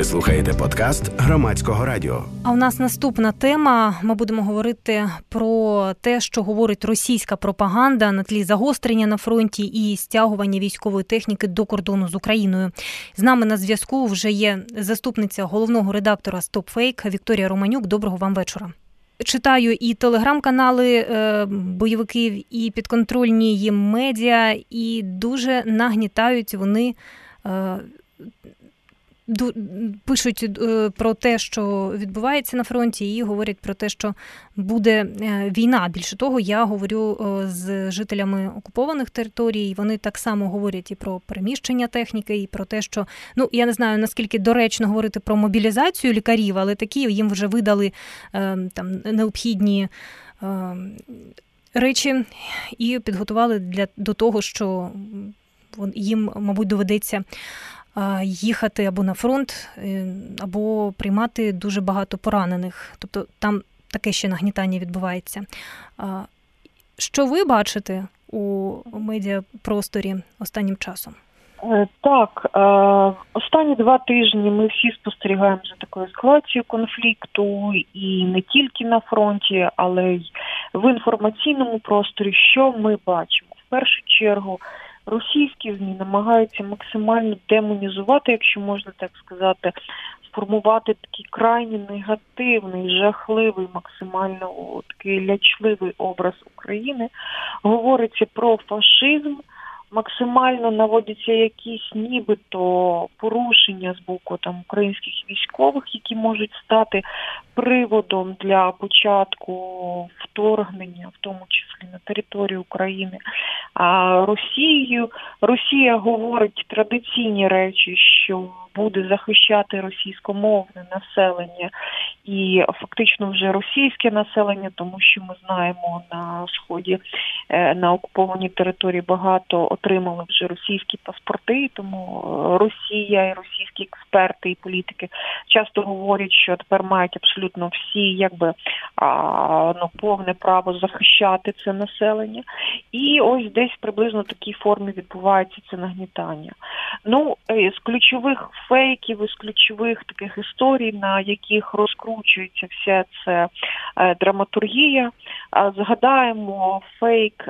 Ви слухаєте подкаст Громадського радіо. А у нас наступна тема. Ми будемо говорити про те, що говорить російська пропаганда на тлі загострення на фронті і стягування військової техніки до кордону з Україною. З нами на зв'язку вже є заступниця головного редактора StopFake Вікторія Романюк. Доброго вам вечора. Читаю і телеграм-канали бойовиків, і підконтрольні їм медіа, і дуже нагнітають вони, пишуть про те, що відбувається на фронті, і говорять про те, що буде війна. Більше того, я говорю з жителями окупованих територій, вони так само говорять і про переміщення техніки, і про те, що, я не знаю, наскільки доречно говорити про мобілізацію лікарів, але такі їм вже видали там необхідні речі і підготували до того, що їм, мабуть, доведеться їхати або на фронт, або приймати дуже багато поранених. Тобто там таке ще нагнітання відбувається. Що ви бачите у медіапросторі останнім часом? Так, останні 2 тижні ми всі спостерігаємо за такою ескалацією конфлікту і не тільки на фронті, але й в інформаційному просторі. Що ми бачимо? В першу чергу, російські ЗМІ намагаються максимально демонізувати, якщо можна так сказати, сформувати такий крайні негативний, жахливий, максимально такий лячливий образ України. Говориться про фашизм, максимально наводяться якісь нібито порушення з боку українських військових, які можуть стати приводом для початку вторгнення, в тому числі на територію України, Росія говорить традиційні речі, що буде захищати російськомовне населення і фактично вже російське населення, тому що ми знаємо, на Сході, на окупованій території багато отримали вже російські паспорти, тому Росія і російські експерти і політики часто говорять, що тепер мають абсолютно всі повне право захищати це населення. І ось десь приблизно в такій формі відбувається це нагнітання. З ключових фейків, із ключових таких історій, на яких розкручується вся ця драматургія. Згадаємо фейк,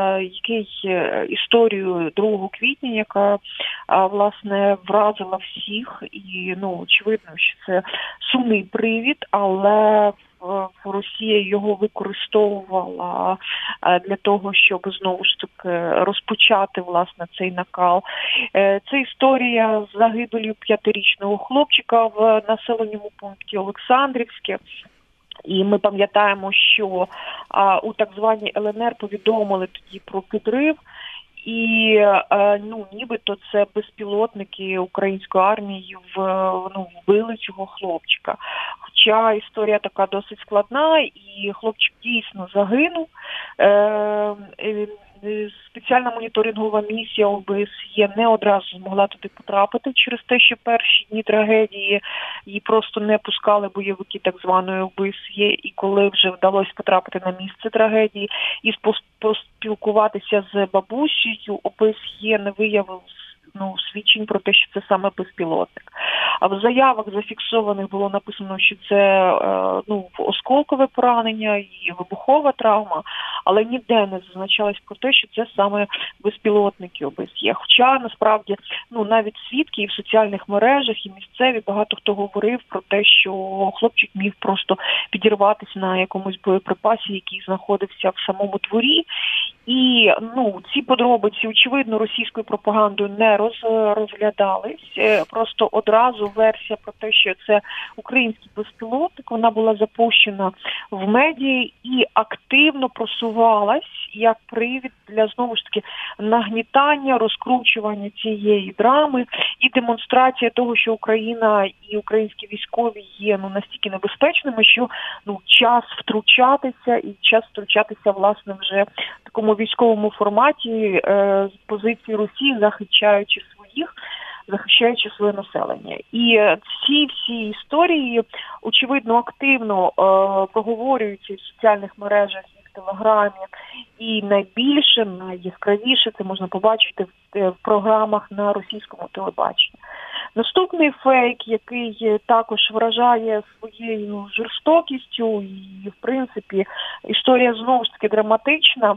історію 2 квітня, яка, власне, вразила всіх. І, очевидно, що це сумний привід, але Росія його використовувала для того, щоб знову ж таки розпочати, власне, цей накал. Це історія з загибелью 5-річного хлопчика в населеному пункті Олександрівське. І ми пам'ятаємо, що у так званій ЛНР повідомили тоді про підрив. І, нібито це безпілотники української армії вбили цього хлопчика. Хоча історія така досить складна, і хлопчик дійсно загинув. Спеціальна моніторингова місія ОБСЄ не одразу змогла туди потрапити через те, що перші дні трагедії її просто не пускали бойовики так званої ОБСЄ, і коли вже вдалося потрапити на місце трагедії і поспілкуватися з бабусею, ОБСЄ не виявив свідчень про те, що це саме безпілотник. А в заявах зафіксованих було написано, що це осколкове поранення і вибухова травма, але ніде не зазначалось про те, що це саме безпілотники ОБСЄ. Хоча, насправді, навіть свідки і в соціальних мережах, і місцеві, багато хто говорив про те, що хлопчик міг просто підірватися на якомусь боєприпасі, який знаходився в самому дворі. І, ці подробиці, очевидно, російською пропагандою не розглядались. Просто одразу версія про те, що це український безпілотник, вона була запущена в медіа і активно просувалась як привід для, знову ж таки, нагнітання, розкручування цієї драми і демонстрація того, що Україна і українські військові є настільки небезпечними, що час втручатися, власне, вже в такому військовому форматі з позиції Росії, захищаючи своє населення. І ці всі історії, очевидно, активно проговорюються в соціальних мережах і в Телеграмі. І найбільше, найяскравіше це можна побачити в програмах на російському телебаченні. Наступний фейк, який також вражає своєю жорстокістю, і, в принципі, історія знову ж таки драматична,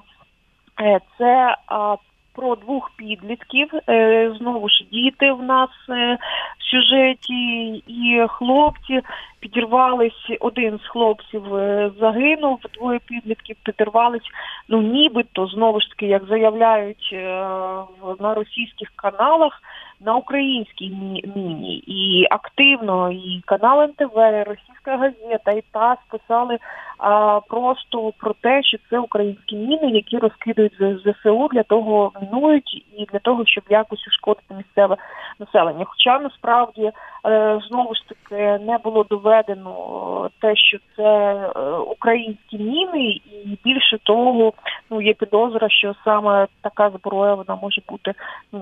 це про 2 підлітків, знову ж діти в нас в сюжеті, і хлопці підірвались, один з хлопців загинув, 2 підлітків підірвались, нібито, знову ж таки, як заявляють на російських каналах, на українській міні. І активно і канал НТВ, Російська газета, і ТАСС писали просто про те, що це українські міни, які розкидують ЗСУ, для того мінують і для того, щоб якось ушкодити місцеве населення. Хоча насправді знову ж таки не було доведено те, що це українські міни, і більше того, є підозра, що саме така зброя, вона може бути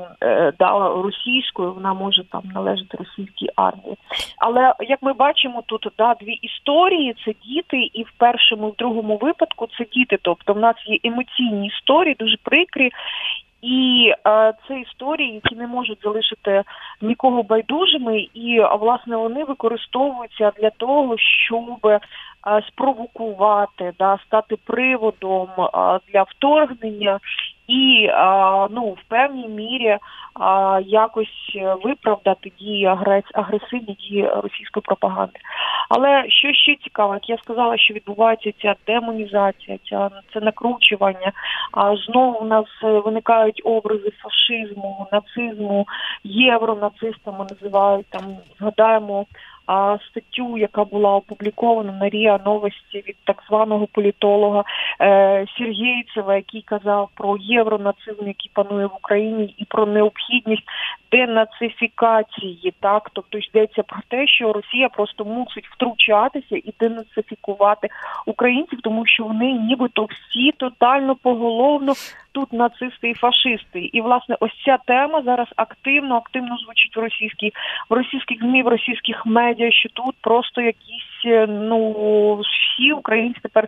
російською, вона може там належати російській армії. Але, як ми бачимо, тут 2 історії, це діти, і в першому, і в другому випадку це діти. Тобто в нас є емоційні історії, дуже прикрі, і це історії, які не можуть залишити нікого байдужими, і, власне, вони використовуються для того, щоб спровокувати, стати приводом для вторгнення і, в певній мірі якось виправдати дії, агресивні дії російської пропаганди. Але що ще цікаво, як я сказала, що відбувається ця демонізація, це накручування, знову у нас виникають образи фашизму, нацизму, євронацистами називають, згадаємо статтю, яка була опублікована на РІА Новості від так званого політолога Сергійцева, який казав про євронацизм, який панує в Україні, і про необхідність денацифікації, тобто йдеться про те, що Росія просто мусить втручатися і денацифікувати українців, тому що вони нібито всі тотально поголовно тут нацисти і фашисти. І, власне, ось ця тема зараз активно звучить в російських ЗМІ, в російських медіа, що тут просто якісь, всі українці тепер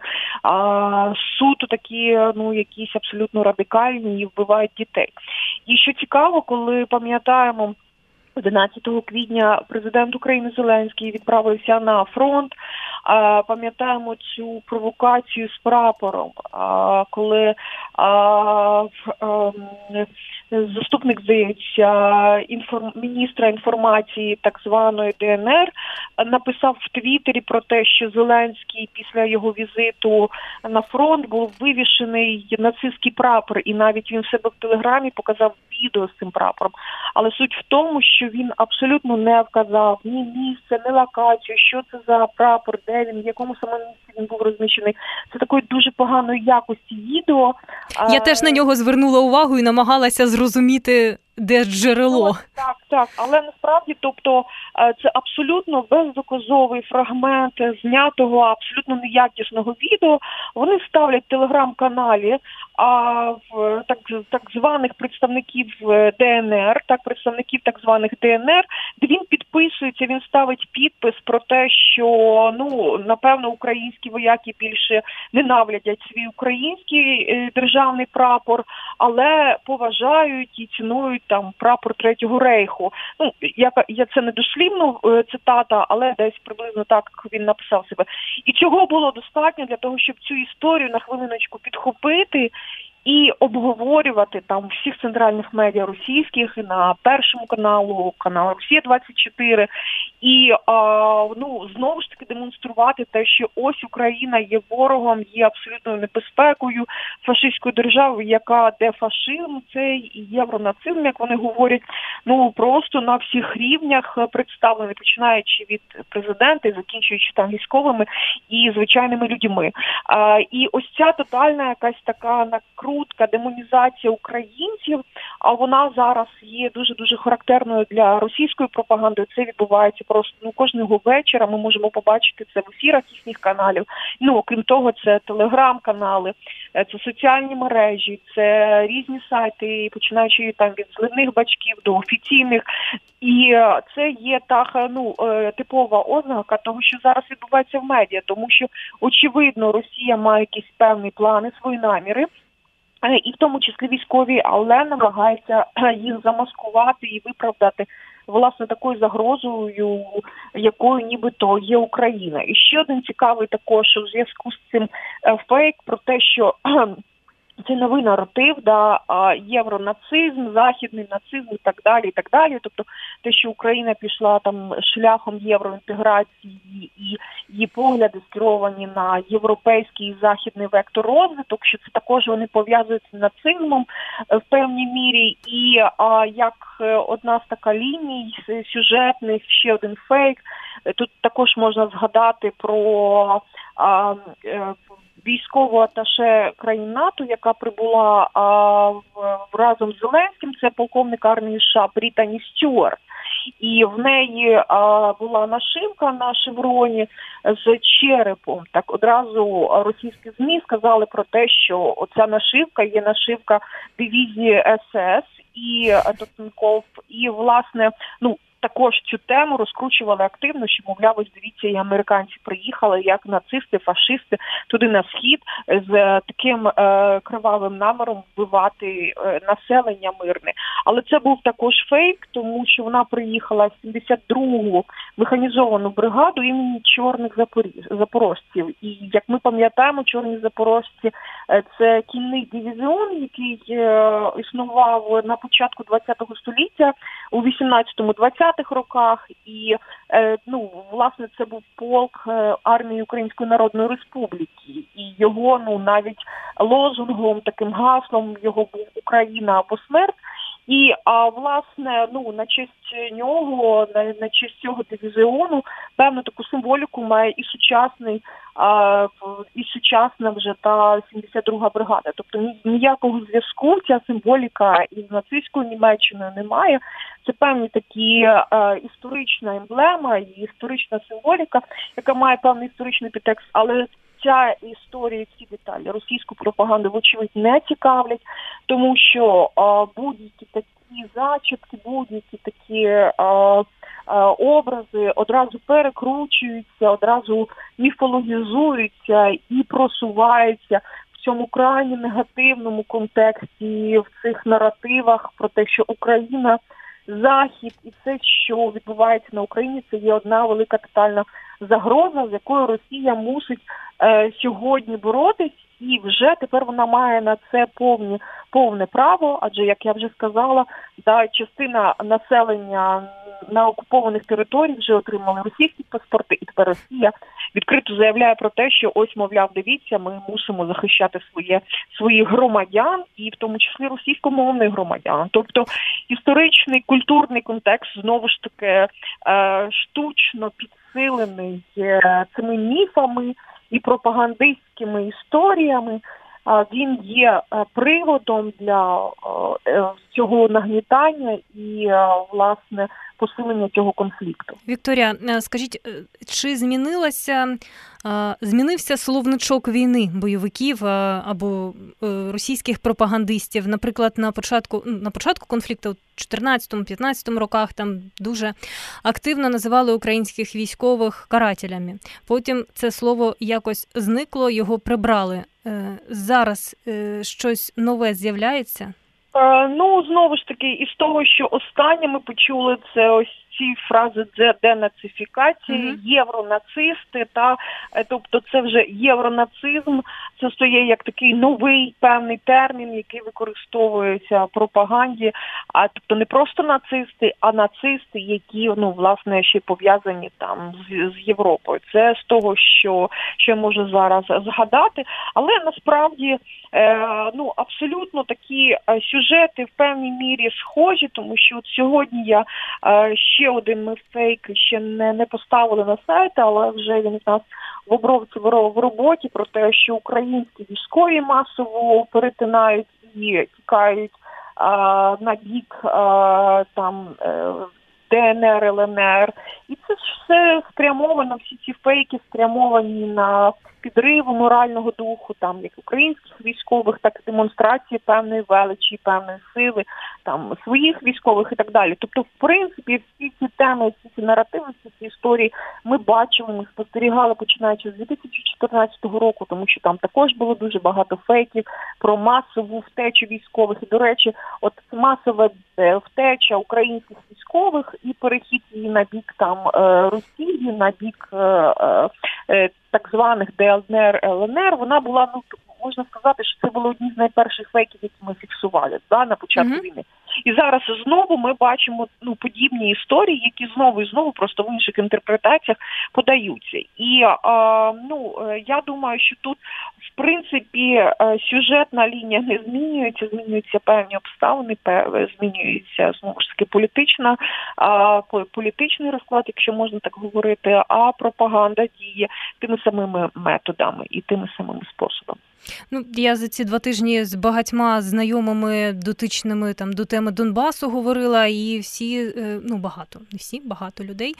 суто такі, якісь абсолютно радикальні і вбивають дітей. І що цікаво, коли пам'ятаємо, 11 квітня президент України Зеленський відправився на фронт. Пам'ятаємо цю провокацію з прапором, коли заступник, здається, міністра інформації так званої ДНР написав в Твіттері про те, що Зеленський після його візиту на фронт був вивішений нацистський прапор, і навіть він в себе в Телеграмі показав відео з цим прапором. Але суть в тому, що він абсолютно не вказав ні місце, ні локацію, що це за прапор, де він, в якому саме місці він був розміщений. Це такої дуже поганої якості відео. Я теж на нього звернула увагу і намагалася зрозуміти, де джерело. Так, але насправді, тобто, це абсолютно бездоказовий фрагмент знятого, абсолютно неякісного відео. Вони ставлять в телеграм-каналі так званих представників ДНР, представників так званих ДНР, де він підписується, він ставить підпис про те, що, напевно, українські вояки більше ненавидять свій український державний прапор, але поважають і цінують там прапор Третього Рейху. Я це не дослівно цитата, але десь приблизно так він написав себе. І цього було достатньо для того, щоб цю історію на хвилиночку підхопити і обговорювати там всіх центральних медіа російських, на Першому канал Росія-24, і знову ж таки демонструвати те, що ось Україна є ворогом, є абсолютною небезпекою фашистської держави, де фашизм, цей євронацизм, як вони говорять, просто на всіх рівнях представлений, починаючи від президента і закінчуючи там військовими і звичайними людьми. І ось ця тотальна якась така накрутка, демонізація українців, а вона зараз є дуже-дуже характерною для російської пропаганди. Це відбувається просто кожного вечора. Ми можемо побачити це в ефірах їхніх каналів. Окрім того, це телеграм-канали, це соціальні мережі, це різні сайти, починаючи там від зливних бачків до офіційних. І це є типова ознака того, що зараз відбувається в медіа, тому що, очевидно, Росія має якісь певні плани, свої наміри, і в тому числі військові, але намагається їх замаскувати і виправдати власне, такою загрозою, якою нібито є Україна. І ще один цікавий також у зв'язку з цим фейк про те, що це новий наратив, євронацизм, західний нацизм і так далі, і так далі. Тобто те, що Україна пішла там шляхом євроінтеграції і її погляди скеровані на європейський і західний вектор розвиток, що це також вони пов'язують з нацизмом в певній мірі. І як одна з така ліній сюжетних, ще один фейк, тут також можна згадати про військову аташе країн НАТО, яка прибула разом з Зеленським, це полковник армії США Брітані Стюарт. І в неї була нашивка на шевроні з черепом. Так одразу російські ЗМІ сказали про те, що оця нашивка є нашивка дивізії СС і Тоттенкоф. І, власне, також цю тему розкручували активно, що, мовляв, ось дивіться, і американці приїхали, як нацисти, фашисти, туди на схід з таким кривавим наміром вбивати населення мирне. Але це був також фейк, тому що вона приїхала в 72-гу механізовану бригаду імені Чорних запорожців. І, як ми пам'ятаємо, Чорні запорожці – це кінний дивізіон, який існував на початку ХХ століття, у 18-20 роках, і, власне, це був полк армії Української Народної Республіки, і його, навіть лозунгом, таким гаслом його був «Україна або смерть», і, власне, на честь нього, на честь цього дивізіону, певну таку символіку має і сучасна вже та 72-га бригада. Тобто ніякого зв'язку ця символіка із нацистською Німеччиною немає. Це певні такі історична емблема і історична символіка, яка має певний історичний підтекст, але ця історія, ці деталі російську пропаганду, вочевидь, не цікавлять, тому що будь-які такі зачіпки, будь-які такі образи одразу перекручуються, одразу міфологізуються і просуваються в цьому крайні негативному контексті, в цих наративах про те, що Україна, Захід і все, що відбувається на Україні, це є одна велика тотальна загроза, з якою Росія мусить сьогодні боротись, і вже тепер вона має на це повне право, адже, як я вже сказала, частина населення на окупованих територіях вже отримали російські паспорти, і тепер Росія відкрито заявляє про те, що ось, мовляв, дивіться, ми мусимо захищати своїх громадян, і в тому числі російськомовних громадян. Тобто історичний, культурний контекст, знову ж таки, штучно підсилений цими міфами і пропагандистськими історіями, він є приводом для цього нагнітання і, власне, посилення цього конфлікту. Вікторія, скажіть, чи змінився словничок війни бойовиків або російських пропагандистів? Наприклад, на початку конфлікту у 14-15 роках там дуже активно називали українських військових карателями. Потім це слово якось зникло, його прибрали. Зараз щось нове з'являється? Знову ж таки, із того, що останнє ми почули, це ось ці фрази денацифікації, євронацисти, тобто це вже євронацизм, це стає як такий новий певний термін, який використовується в пропаганді, тобто не просто нацисти, а нацисти, які, власне, ще пов'язані там з Європою. Це з того, що я можу зараз згадати, але насправді, абсолютно такі сюжети в певній мірі схожі, тому що от сьогодні я ще один ми фейк ще не поставили на сайт, але вже він у нас в обробці в роботі про те, що українські військові масово перетинають і тікають на бік ДНР, ЛНР. І це все спрямовано, всі ці фейки спрямовані на підриву морального духу, там як українських військових, так і демонстрації певної величі, певної сили, там своїх військових і так далі. Тобто, в принципі, всі ці теми, всі ці наративи, всі ці історії ми бачили, ми спостерігали, починаючи з 2014 року, тому що там також було дуже багато фейків про масову втечу військових. І, до речі, от масова втеча українських військових і перехід її на бік там Росії, на бік так званих ДНР, ЛНР, вона була, ну, можна сказати, що це були одні з найперших фейків, які ми фіксували на початку війни. І зараз знову ми бачимо подібні історії, які знову і знову просто в інших інтерпретаціях подаються. І я думаю, що тут, в принципі, сюжетна лінія не змінюється, змінюються певні обставини, змінюється, знову ж таки, політичний розклад, якщо можна так говорити, а пропаганда діє тими самими методами і тими самими способами. Ну, я за ці 2 тижні з багатьма знайомими дотичними там до теми Донбасу говорила, і всі, багато людей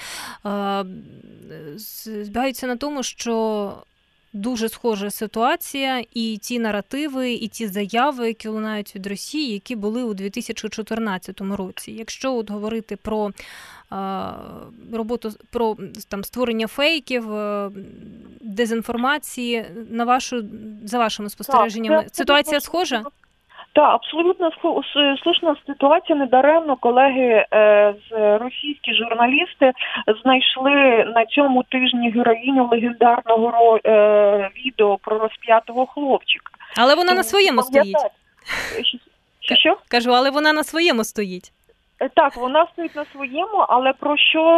збігаються на тому, що дуже схожа ситуація, і ті наративи, і ті заяви, які лунають від Росії, які були у 2014 році. Якщо от говорити про роботу, про там створення фейків, дезінформації, за вашими спостереженнями, ситуація схожа? Так, абсолютно слушна ситуація. Недаремно колеги російські журналісти знайшли на цьому тижні героїню легендарного відео про розп'ятого хлопчика. Але вона на своєму стоїть. Що? Кажу, але вона на своєму стоїть. Так, вона стоїть на своєму, але про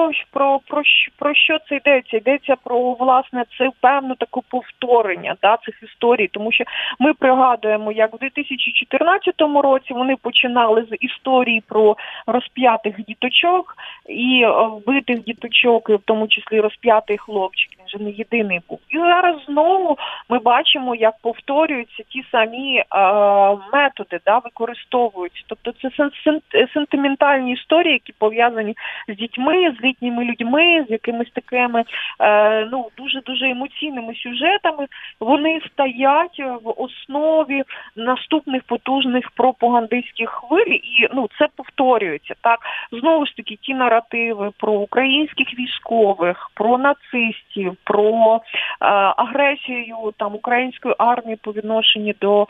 що це йдеться? Йдеться про, власне, це певне таке повторення цих історій, тому що ми пригадуємо, як в 2014 році вони починали з історії про розп'ятих діточок і вбитих діточок, і в тому числі розп'ятий хлопчик, він же не єдиний був. І зараз знову ми бачимо, як повторюються ті самі методи, використовуються. Тобто це сентиментальні історії, які пов'язані з дітьми, з літніми людьми, з якимись такими дуже-дуже емоційними сюжетами. Вони стоять в основі наступних потужних пропагандистських хвиль, і це повторюється. Так, знову ж таки, ті наративи про українських військових, про нацистів, про агресію там української армії по відношенню до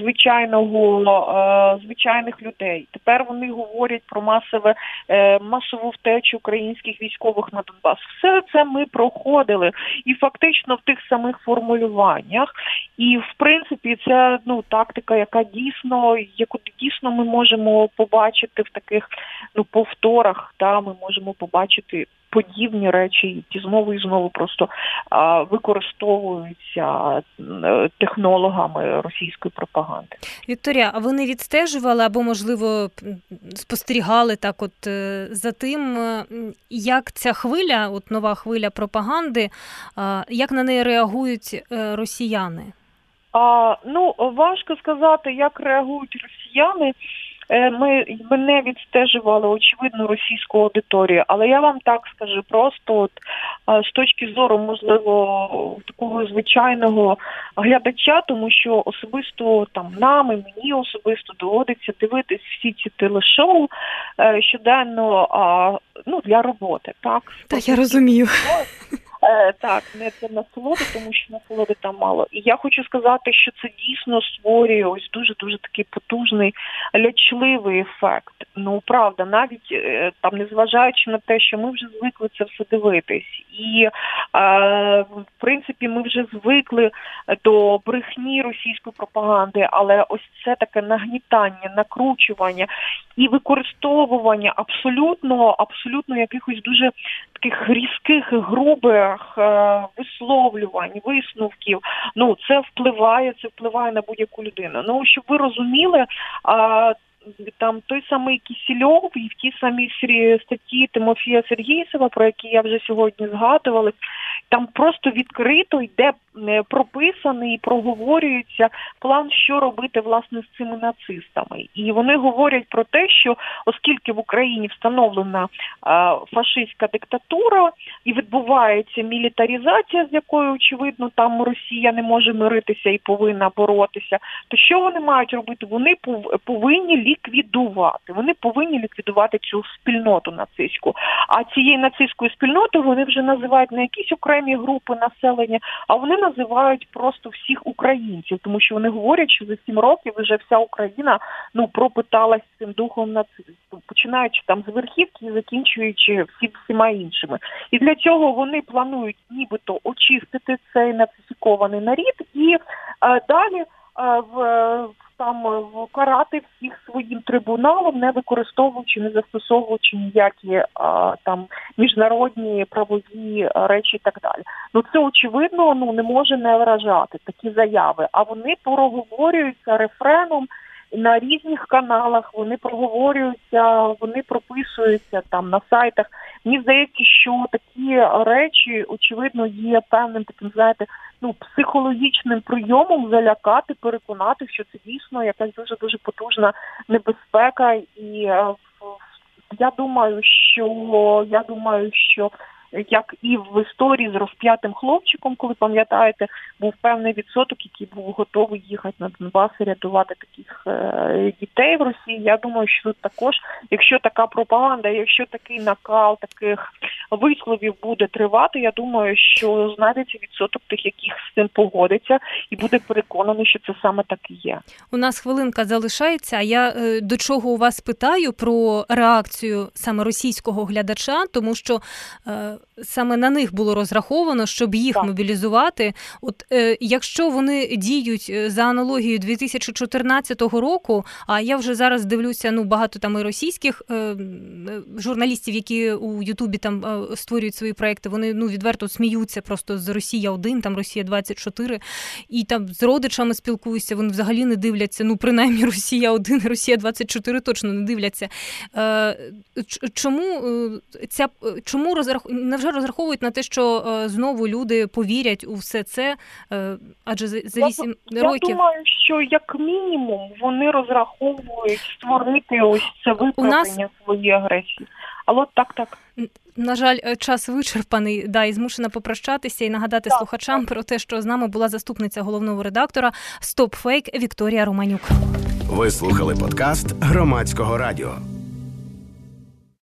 звичайних людей. Тепер вони говорять про масову втечу українських військових на Донбас. Все це ми проходили. І фактично в тих самих формулюваннях. І, в принципі, це тактика, яку дійсно ми можемо побачити в таких повторах. Ми можемо побачити подібні речі, які знову і знову просто використовуються технологами російської пропаганди. Вікторія, а ви не відстежували або, можливо, спостерігали так от за тим, як ця хвиля, от нова хвиля пропаганди, як на неї реагують росіяни? Важко сказати, як реагують росіяни. Ми не відстежували, очевидно, російську аудиторію, але я вам так скажу, просто з точки зору, можливо, такого звичайного глядача, тому що особисто нам і мені особисто доводиться дивитись всі ці телешоу щоденно, для роботи. Так, я розумію. Так, не це насолоди, тому що насолоди там мало. І я хочу сказати, що це дійсно створює ось дуже-дуже такий потужний, лячливий ефект. Правда, навіть там, незважаючи на те, що ми вже звикли це все дивитись. І, в принципі, ми вже звикли до брехні російської пропаганди, але ось це таке нагнітання, накручування і використовування абсолютно якихось дуже таких різких, грубих висловлювань, висновків. Це впливає на будь-яку людину. Щоб ви розуміли, там той самий Кісельов і в тій самій статті Тимофія Сергійцева, про які я вже сьогодні згадувала, там просто відкрито йде прописаний і проговорюється план, що робити, власне, з цими нацистами. І вони говорять про те, що оскільки в Україні встановлена фашистська диктатура і відбувається мілітаризація, з якою, очевидно, там Росія не може миритися і повинна боротися, то що вони мають робити? Вони повинні ліквідувати. Вони повинні ліквідувати цю спільноту нацистську. А цією нацистською спільнотою вони вже називають не якісь окремі групи населення, а вони називають просто всіх українців, тому що вони говорять, що за 7 років вже вся Україна пропиталась цим духом нацизму, починаючи там з верхівки і закінчуючи всіма іншими. І для цього вони планують нібито очистити цей нацифікований народ і далі карати всіх своїм трибуналом, не використовуючи, не застосовуючи ніякі там міжнародні правові речі і так далі. Це очевидно, не може не вражати такі заяви. А вони проговорюються рефреном на різних каналах, вони проговорюються, вони прописуються там на сайтах. Мені здається, що такі речі, очевидно, є певним таким, знаєте, психологічним прийомом залякати, переконати, що це дійсно якась дуже-дуже потужна небезпека. І я думаю, що як і в історії з розп'ятим хлопчиком, коли, пам'ятаєте, був певний відсоток, який був готовий їхати на Донбас і рятувати таких дітей в Росії. Я думаю, що тут також, якщо така пропаганда, якщо такий накал таких висловів буде тривати, я думаю, що знайдеться відсоток тих, яких з цим погодиться, і буде переконаний, що це саме так і є. У нас хвилинка залишається, а я до чого у вас питаю про реакцію саме російського глядача, тому що саме на них було розраховано, щоб їх мобілізувати. От якщо вони діють за аналогією 2014 року, а я вже зараз дивлюся, багато там і російських журналістів, які у Ютубі там створюють свої проекти, вони відверто сміються просто з Росія-1, там Росія-24, і там з родичами спілкуюся, вони взагалі не дивляться, принаймні Росія-1, Росія-24 точно не дивляться. Чому невже розраховують на те, що знову люди повірять у все це, адже за 8 років... Я думаю, що як мінімум вони розраховують створити ось це виправдання своєї агресії. Але так. На жаль, час вичерпаний, і змушена попрощатися і нагадати слухачам про те, що з нами була заступниця головного редактора «Стоп Фейк» Вікторія Романюк. Ви слухали подкаст Громадського радіо.